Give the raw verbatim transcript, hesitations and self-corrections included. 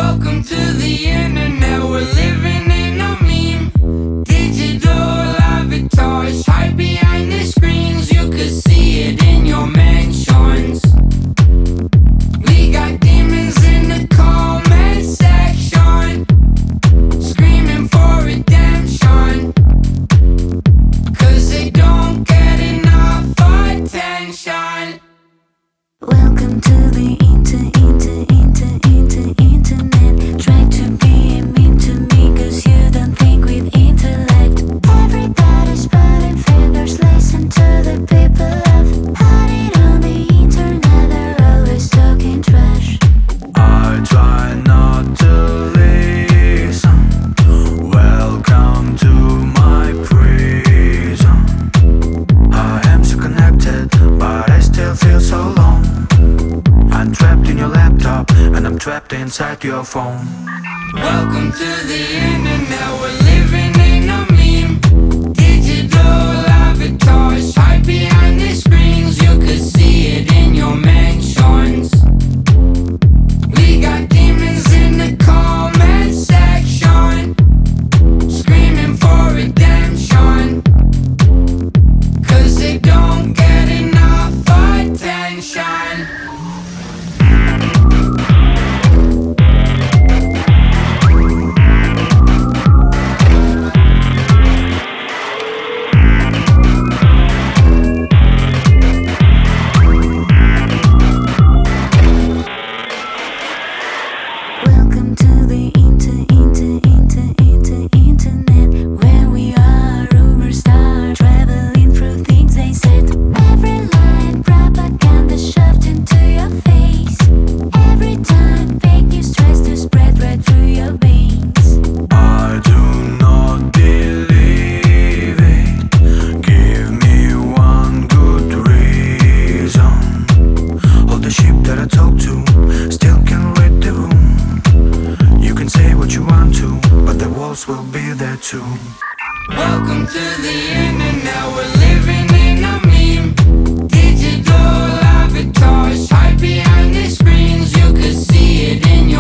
Welcome to the internet, we're living in a meme. Digital avatars hide behind the screens. You could see it in your mansions. We got demons in the comment section, screaming for redemption, cause they don't get enough attention. Welcome to the inter, inter, inter, inter, internet. Try to be mean to me cause you don't think with intellect. Everybody's putting fingers, listen to the people of hiding on the internet, they're always talking trash. I try not to listen. Welcome to my prison. I am so connected, but I still feel so alone. I'm trapped in your laptop, and I'm trapped inside your phone. Welcome to the internet, we're living in a meme. Digital avatars hide behind the screens. You could see it in your mansions. We got demons in the comment section, screaming for redemption, cause they don't get enough attention. Welcome to the inter, inter, inter, inter, internet, where we are rumors start traveling through things they said. Every line propaganda shoved into your face. Every time fake news tries to spread right through your veins. I do not believe it. Give me one good reason. All the sheep that I talk to still can read the room. You can say what you want to, but the walls will be there too. Welcome to the internet, we're living in a meme. Digital avatars hide behind the screens. You could see it in your